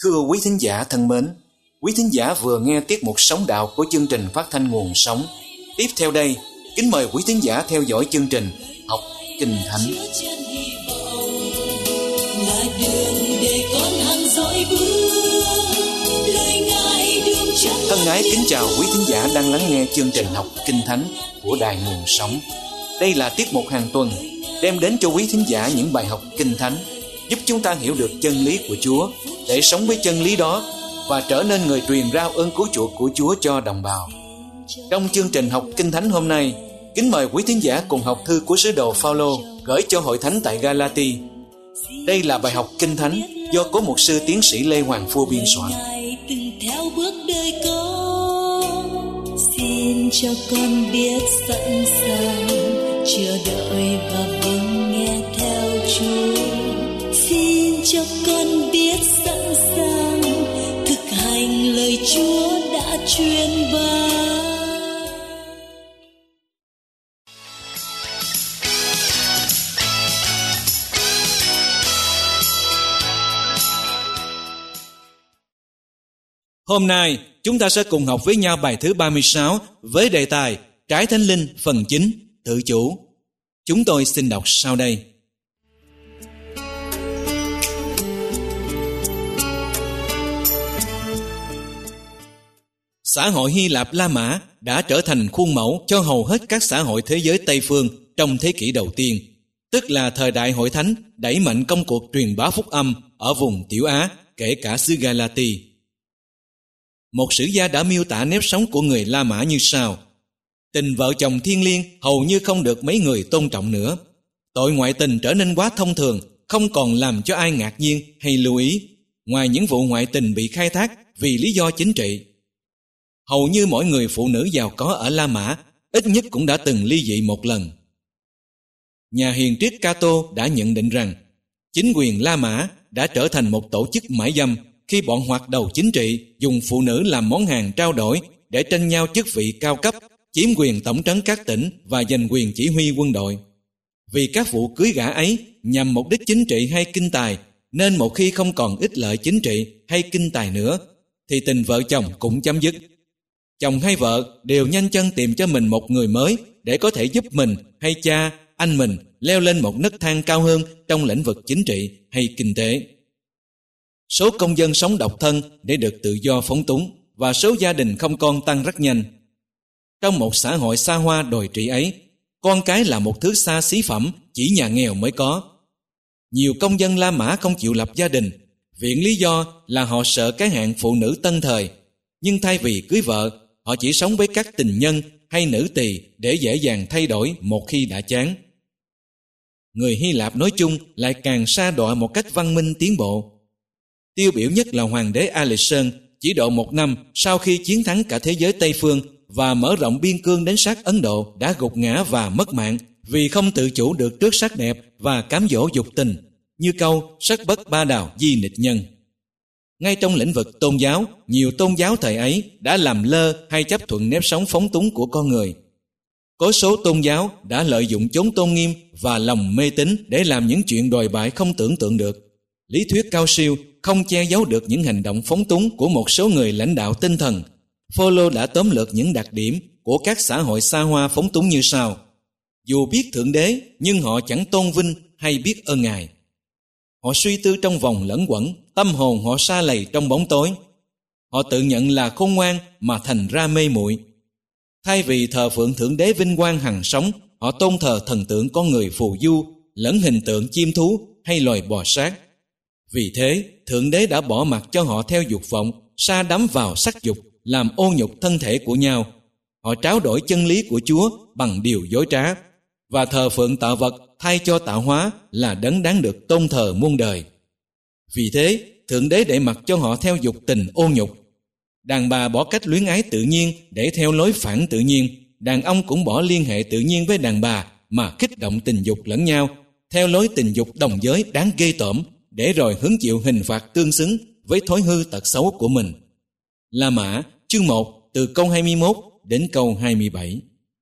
Thưa quý thính giả thân mến, quý thính giả vừa nghe tiết mục Sống Đạo của chương trình phát thanh Nguồn Sống. Tiếp theo đây, kính mời quý thính giả theo dõi chương trình Học Kinh Thánh. Thân ái kính chào quý thính giả đang lắng nghe chương trình Học Kinh Thánh của Đài Nguồn Sống. Đây là tiết mục hàng tuần đem đến cho quý thính giả những bài học Kinh Thánh, giúp chúng ta hiểu được chân lý của Chúa để sống với chân lý đó và trở nên người truyền rao ơn cứu chuộc của Chúa cho đồng bào. Trong chương trình Học Kinh Thánh hôm nay, kính mời quý thính giả cùng học thư của sứ đồ Phao-lô gửi cho hội thánh tại Ga-la-ti. Đây là bài học Kinh Thánh do Cố mục sư tiến sĩ Lê Hoàng Phu biên soạn. Theo bước đời con, xin cho con biết sẵn sàng chờ đợi và vâng nghe theo Chúa. Xin cho con biết sẵn sàng thực hành lời Chúa đã truyền ban. Hôm nay, chúng ta sẽ cùng học với nhau bài thứ 36 với đề tài Trái Thánh Linh phần 9, tự chủ. Chúng tôi xin đọc sau đây. Xã hội Hy Lạp La Mã đã trở thành khuôn mẫu cho hầu hết các xã hội thế giới Tây phương trong thế kỷ đầu tiên, tức là thời đại hội thánh đẩy mạnh công cuộc truyền bá phúc âm ở vùng Tiểu Á, kể cả xứ Ga-la-ti. Một sử gia đã miêu tả nếp sống của người La Mã như sau: tình vợ chồng thiêng liêng hầu như không được mấy người tôn trọng nữa. Tội ngoại tình trở nên quá thông thường, không còn làm cho ai ngạc nhiên hay lưu ý, ngoài những vụ ngoại tình bị khai thác vì lý do chính trị. Hầu như mỗi người phụ nữ giàu có ở La Mã ít nhất cũng đã từng ly dị một lần. Nhà hiền triết Cato đã nhận định rằng chính quyền La Mã đã trở thành một tổ chức mại dâm khi bọn hoạt đầu chính trị dùng phụ nữ làm món hàng trao đổi để tranh nhau chức vị cao cấp, chiếm quyền tổng trấn các tỉnh và giành quyền chỉ huy quân đội. Vì các vụ cưới gả ấy nhằm mục đích chính trị hay kinh tài, nên một khi không còn ích lợi chính trị hay kinh tài nữa, thì tình vợ chồng cũng chấm dứt. Chồng hay vợ đều nhanh chân tìm cho mình một người mới để có thể giúp mình hay cha, anh mình leo lên một nấc thang cao hơn trong lĩnh vực chính trị hay kinh tế. Số công dân sống độc thân để được tự do phóng túng và số gia đình không con tăng rất nhanh. Trong một xã hội xa hoa đồi trụy ấy, con cái là một thứ xa xí phẩm chỉ nhà nghèo mới có. Nhiều công dân La Mã không chịu lập gia đình, viện lý do là họ sợ cái hạng phụ nữ tân thời, nhưng thay vì cưới vợ, họ chỉ sống với các tình nhân hay nữ tỳ để dễ dàng thay đổi một khi đã chán. Người Hy Lạp nói chung lại càng sa đọa một cách văn minh tiến bộ. Tiêu biểu nhất là hoàng đế Alexander, chỉ độ 1 năm sau khi chiến thắng cả thế giới Tây phương và mở rộng biên cương đến sát Ấn Độ, đã gục ngã và mất mạng vì không tự chủ được trước sắc đẹp và cám dỗ dục tình, như câu sắc bất ba đào di nịch nhân. Ngay trong lĩnh vực tôn giáo, nhiều tôn giáo thời ấy đã làm lơ hay chấp thuận nếp sống phóng túng của con người. Có số tôn giáo đã lợi dụng chốn tôn nghiêm và lòng mê tín để làm những chuyện đồi bại không tưởng tượng được. Lý thuyết cao siêu không che giấu được những hành động phóng túng của một số người lãnh đạo tinh thần. Phao-lô đã tóm lược những đặc điểm của các xã hội xa hoa phóng túng như sau: dù biết Thượng Đế nhưng họ chẳng tôn vinh hay biết ơn Ngài. Họ suy tư trong vòng lẫn quẩn, tâm hồn họ sa lầy trong bóng tối. Họ tự nhận là khôn ngoan mà thành ra mê muội. Thay vì thờ phượng Thượng Đế vinh quang hằng sống, họ tôn thờ thần tượng con người phù du, lẫn hình tượng chim thú hay loài bò sát. Vì thế, Thượng Đế đã bỏ mặc cho họ theo dục vọng, sa đắm vào sắc dục, làm ô nhục thân thể của nhau. Họ tráo đổi chân lý của Chúa bằng điều dối trá, và thờ phượng tạo vật thay cho tạo hóa là đấng đáng được tôn thờ muôn đời. Vì thế, Thượng Đế để mặc cho họ theo dục tình ô nhục. Đàn bà bỏ cách luyến ái tự nhiên để theo lối phản tự nhiên. Đàn ông cũng bỏ liên hệ tự nhiên với đàn bà mà kích động tình dục lẫn nhau, theo lối tình dục đồng giới đáng ghê tởm, để rồi hứng chịu hình phạt tương xứng với thói hư tật xấu của mình. La Mã, chương 1, từ câu 21 đến câu 27.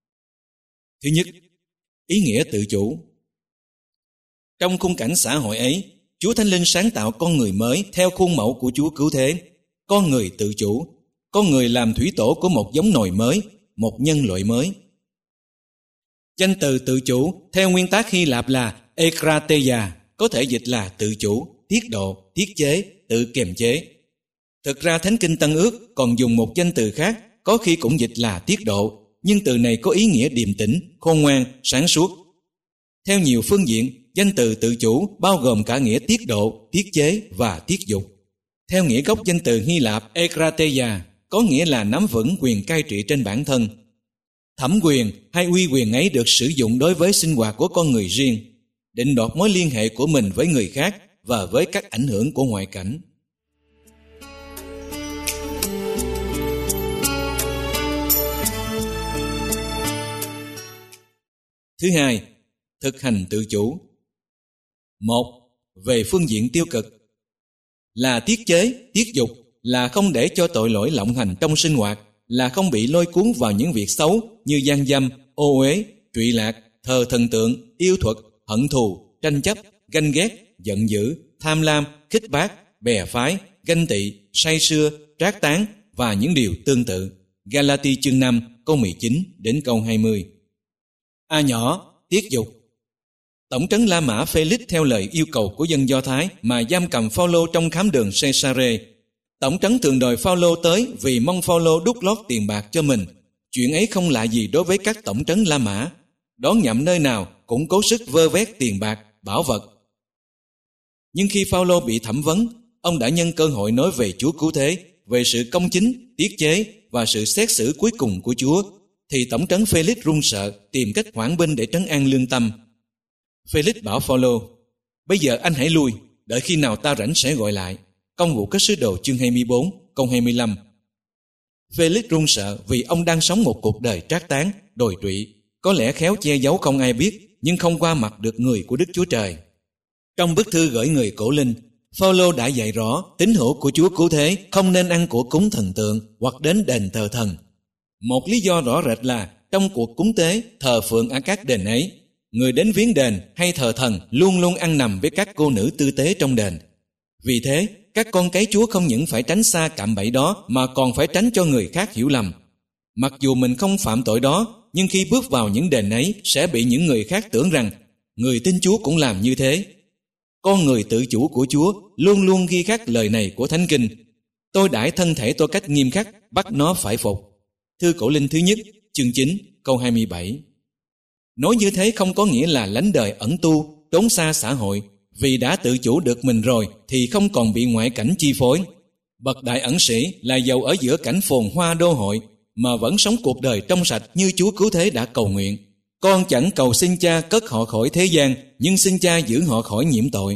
Thứ nhất, ý nghĩa tự chủ. Trong khung cảnh xã hội ấy, Chúa Thánh Linh sáng tạo con người mới theo khuôn mẫu của Chúa Cứu Thế. Con người tự chủ, con người làm thủy tổ của một giống nòi mới, một nhân loại mới. Danh từ tự chủ theo nguyên tác Hy Lạp là ekrateia, có thể dịch là tự chủ, tiết độ, tiết chế, tự kiềm chế. Thực ra Thánh Kinh Tân Ước còn dùng một danh từ khác, có khi cũng dịch là tiết độ, nhưng từ này có ý nghĩa điềm tĩnh, khôn ngoan, sáng suốt. Theo nhiều phương diện, danh từ tự chủ bao gồm cả nghĩa tiết độ, tiết chế và tiết dục. Theo nghĩa gốc danh từ Hy Lạp ekrateia có nghĩa là nắm vững quyền cai trị trên bản thân. Thẩm quyền hay uy quyền ấy được sử dụng đối với sinh hoạt của con người riêng, định đoạt mối liên hệ của mình với người khác và với các ảnh hưởng của ngoại cảnh. Thứ hai, thực hành tự chủ. 1. Về phương diện tiêu cực là tiết chế, tiết dục, là không để cho tội lỗi lộng hành trong sinh hoạt, là không bị lôi cuốn vào những việc xấu như gian dâm, ô uế, trụy lạc, thờ thần tượng, yêu thuật, hận thù, tranh chấp, ganh ghét, giận dữ, tham lam, khích bác, bè phái, ganh tị, say sưa, trác tán và những điều tương tự. Galati chương 5 câu 19 đến câu 20. A nhỏ, tiết dục. Tổng trấn La Mã Felix theo lời yêu cầu của dân Do Thái mà giam cầm Phao-lô trong khám đường Caesarea. Tổng trấn thường đòi Phao-lô tới vì mong Phao-lô đút lót tiền bạc cho mình. Chuyện ấy không lạ gì đối với các tổng trấn La Mã. Đón nhậm nơi nào cũng cố sức vơ vét tiền bạc, bảo vật. Nhưng khi Phao-lô bị thẩm vấn, ông đã nhân cơ hội nói về Chúa Cứu Thế, về sự công chính, tiết chế và sự xét xử cuối cùng của Chúa, thì tổng trấn Felix run sợ, tìm cách hoãn binh để trấn an lương tâm. Felix bảo Phao-lô: bây giờ anh hãy lui, đợi khi nào ta rảnh sẽ gọi lại. Công vụ các sứ đồ chương 24 câu 25. Felix run sợ vì ông đang sống một cuộc đời trác tán, đồi trụy, có lẽ khéo che giấu không ai biết, nhưng không qua mặt được người của Đức Chúa Trời. Trong bức thư gửi người Cổ Linh, Phao-lô đã dạy rõ tín hữu của Chúa Cứu Thế không nên ăn của cúng thần tượng hoặc đến đền thờ thần. Một lý do rõ rệt là trong cuộc cúng tế, thờ phượng ở các đền ấy, người đến viếng đền hay thờ thần luôn luôn ăn nằm với các cô nữ tư tế trong đền. Vì thế, các con cái Chúa không những phải tránh xa cạm bẫy đó mà còn phải tránh cho người khác hiểu lầm. Mặc dù mình không phạm tội đó, nhưng khi bước vào những đền ấy sẽ bị những người khác tưởng rằng người tin Chúa cũng làm như thế. Con người tự chủ của Chúa luôn luôn ghi khắc lời này của Thánh Kinh: tôi đãi thân thể tôi cách nghiêm khắc, bắt nó phải phục. Thư Cổ Linh thứ nhất, chương 9, câu 27. Nói như thế không có nghĩa là lánh đời ẩn tu, trốn xa xã hội, vì đã tự chủ được mình rồi thì không còn bị ngoại cảnh chi phối. Bậc đại ẩn sĩ là dầu ở giữa cảnh phồn hoa đô hội mà vẫn sống cuộc đời trong sạch như Chúa Cứu Thế đã cầu nguyện. Con chẳng cầu xin Cha cất họ khỏi thế gian, nhưng xin Cha giữ họ khỏi nhiễm tội.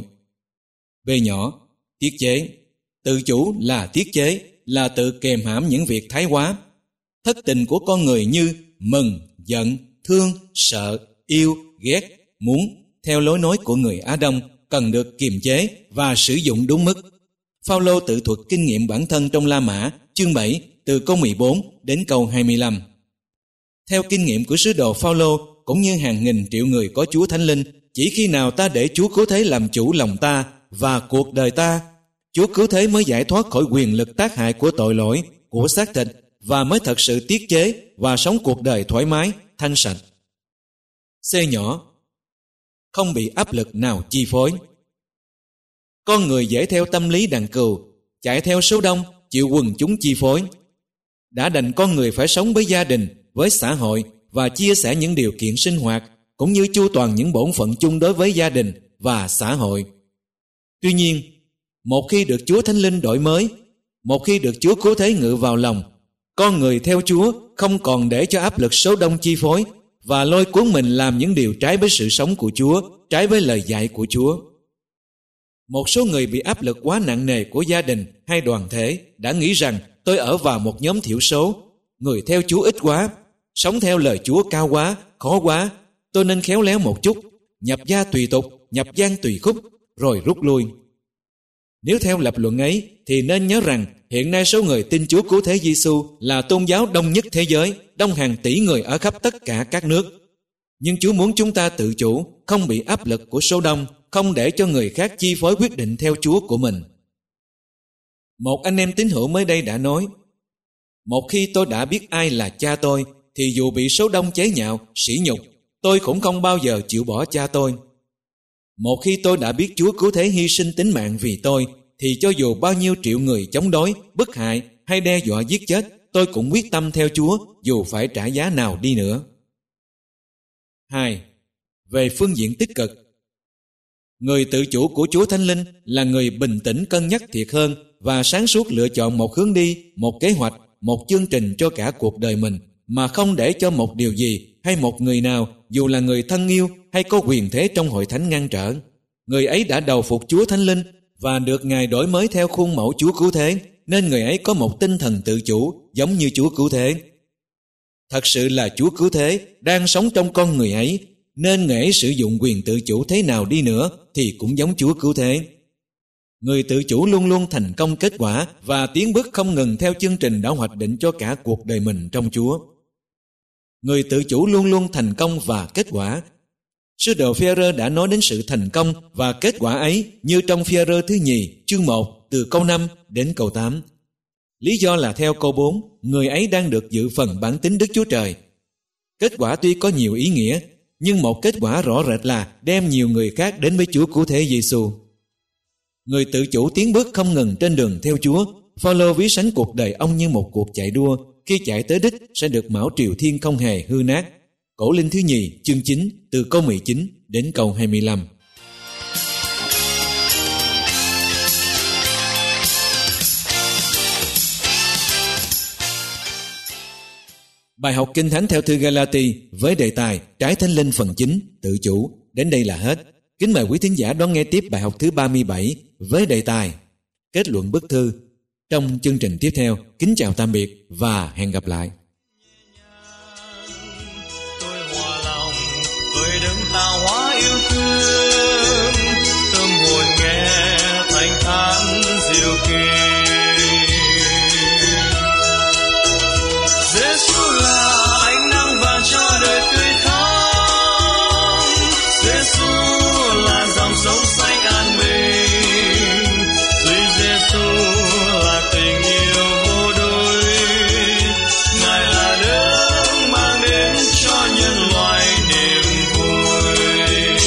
B nhỏ, tiết chế. Tự chủ là tiết chế, là tự kềm hãm những việc thái quá. Thất tình của con người như mừng, giận, thương, sợ, yêu, ghét, muốn, theo lối nói của người Á Đông, cần được kiềm chế và sử dụng đúng mức. Phao-lô tự thuật kinh nghiệm bản thân trong La Mã, chương 7, từ câu 14 đến câu 25. Theo kinh nghiệm của sứ đồ Phao-lô, cũng như hàng nghìn triệu người có Chúa Thánh Linh, chỉ khi nào ta để Chúa Cứu Thế làm chủ lòng ta và cuộc đời ta, Chúa Cứu Thế mới giải thoát khỏi quyền lực tác hại của tội lỗi, của xác thịt, và mới thật sự tiết chế và sống cuộc đời thoải mái, thanh sạch. C nhỏ, không bị áp lực nào chi phối. Con người dễ theo tâm lý đàn cừu, chạy theo số đông, chịu quần chúng chi phối. Đã đành con người phải sống với gia đình, với xã hội và chia sẻ những điều kiện sinh hoạt, cũng như chu toàn những bổn phận chung đối với gia đình và xã hội. Tuy nhiên, một khi được Chúa Thánh Linh đổi mới, một khi được Chúa Cứu Thế ngự vào lòng, con người theo Chúa không còn để cho áp lực số đông chi phối và lôi cuốn mình làm những điều trái với sự sống của Chúa, trái với lời dạy của Chúa. Một số người bị áp lực quá nặng nề của gia đình hay đoàn thể đã nghĩ rằng tôi ở vào một nhóm thiểu số, người theo Chúa ít quá, sống theo lời Chúa cao quá, khó quá, tôi nên khéo léo một chút, nhập gia tùy tục, nhập gian tùy khúc, rồi rút lui. Nếu theo lập luận ấy thì nên nhớ rằng hiện nay số người tin Chúa Cứu Thế Giêsu là tôn giáo đông nhất thế giới, đông hàng tỷ người ở khắp tất cả các nước. Nhưng Chúa muốn chúng ta tự chủ, không bị áp lực của số đông, không để cho người khác chi phối quyết định theo Chúa của mình. Một anh em tín hữu mới đây đã nói, một khi tôi đã biết ai là cha tôi, thì dù bị số đông chế nhạo, sỉ nhục, tôi cũng không bao giờ chịu bỏ cha tôi. Một khi tôi đã biết Chúa cứu thế hy sinh tính mạng vì tôi, thì cho dù bao nhiêu triệu người chống đối, bức hại hay đe dọa giết chết, tôi cũng quyết tâm theo Chúa dù phải trả giá nào đi nữa. 2. Về phương diện tích cực, người tự chủ của Chúa Thánh Linh là người bình tĩnh cân nhắc thiệt hơn và sáng suốt lựa chọn một hướng đi, một kế hoạch, một chương trình cho cả cuộc đời mình, mà không để cho một điều gì hay một người nào, dù là người thân yêu hay có quyền thế trong hội thánh ngăn trở. Người ấy đã đầu phục Chúa Thánh Linh và được Ngài đổi mới theo khuôn mẫu Chúa cứu thế, nên người ấy có một tinh thần tự chủ giống như Chúa cứu thế. Thật sự là Chúa cứu thế đang sống trong con người ấy, nên người ấy sử dụng quyền tự chủ thế nào đi nữa thì cũng giống Chúa cứu thế. Người tự chủ luôn luôn thành công kết quả và tiến bước không ngừng theo chương trình đã hoạch định cho cả cuộc đời mình trong Chúa. Người tự chủ luôn luôn thành công và kết quả. Sứ đồ Phi-e-rơ đã nói đến sự thành công và kết quả ấy như trong Phi-e-rơ thứ nhì, chương 1, từ câu 5 đến câu 8. Lý do là theo câu 4, người ấy đang được dự phần bản tính Đức Chúa Trời. Kết quả tuy có nhiều ý nghĩa, nhưng một kết quả rõ rệt là đem nhiều người khác đến với Chúa cứu thế Giêsu. Người tự chủ tiến bước không ngừng trên đường theo Chúa. Phao-lô ví sánh cuộc đời ông như một cuộc chạy đua, khi chạy tới đích sẽ được mão triều thiên không hề hư nát. Cổ Linh thứ nhì, chương 9, từ câu 19 đến câu 25. Bài học Kinh Thánh theo thư Galati với đề tài Trái Thánh Linh phần 9, tự chủ đến đây là hết. Kính mời quý thính giả đón nghe tiếp bài học thứ 37 với đề tài Kết luận bức thư. Trong chương trình tiếp theo, kính chào tạm biệt và hẹn gặp lại. Tôi hòa lòng, tôi đấng tạo hóa yêu thương, tâm hồn nghe thanh thản diệu kỳ. Giêsu là ánh nắng vàng cho đời tươi thắm, Giêsu là dòng sống xanh an bình, duy Giêsu là tình yêu vô đôi, Ngài là đấng mang đến cho nhân loại niềm vui.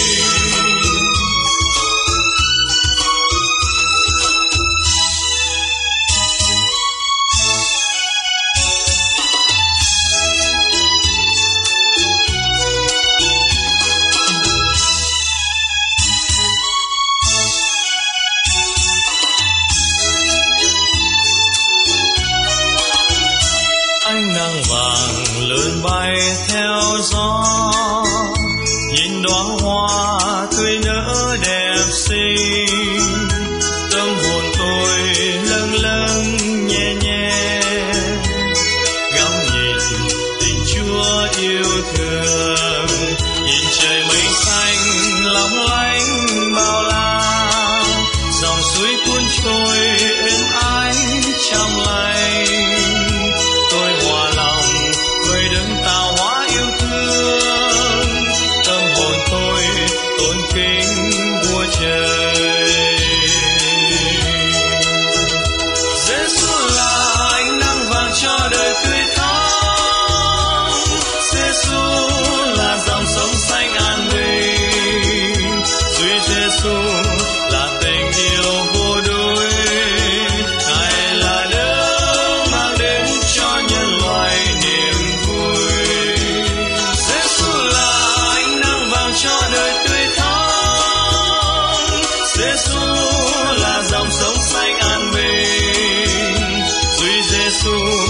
Ánh nắng vàng lượn bay theo gió, nhìn đóa hoa tươi nở đẹp xinh, tâm hồn tôi lâng lâng nhẹ nhẹ, ngắm nhìn tình Chúa yêu thương, nhìn trời mây xanh long lanh bao la, dòng suối cuốn trôi êm ái trong lành. Tôi hòa lòng với đấng tạo hóa yêu thương, tâm hồn tôi tôn kính Vua Trời. Giêsu là ánh nắng vàng cho đời tươi thắm, Giêsu là dòng sống xanh an bình, duy Giêsu là tình yêu vô đôi, Ngài là đấng mang đến cho nhân loại niềm vui. Giêsu là ánh nắng vàng cho đời tươi thắm, Giêsu là dòng sống xanh an bình, duy Giêsu